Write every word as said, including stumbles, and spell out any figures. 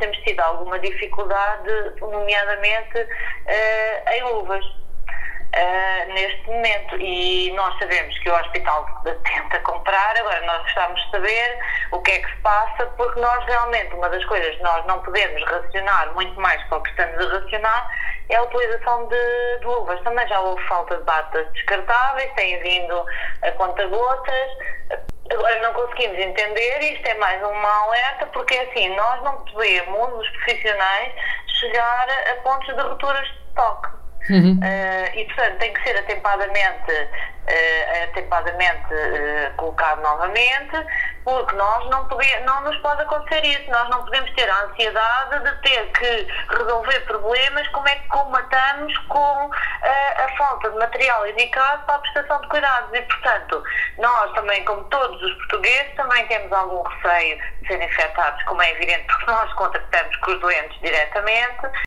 temos tido alguma dificuldade, nomeadamente uh, em uvas. Uh, neste momento, e nós sabemos que o hospital tenta comprar. Agora nós gostamos de saber o que é que se passa, porque nós realmente, uma das coisas que nós não podemos racionar, muito mais que o que estamos a racionar, é a utilização de, de uvas. Também já houve falta de batas descartáveis, tem vindo a conta-gotas. Agora não conseguimos entender, e isto é mais uma alerta, porque assim, nós não podemos, os profissionais, chegar a pontos de rupturas de estoque. Uhum. Uh, e portanto tem que ser atempadamente, uh, atempadamente uh, colocado novamente, porque nós não, pode, não nos pode acontecer isso. Nós não podemos ter a ansiedade de ter que resolver problemas. Como é que combatamos com uh, a falta de material indicado para a prestação de cuidados? E portanto nós também, como todos os portugueses, também temos algum receio de serem infectados, como é evidente, porque nós contactamos com os doentes diretamente.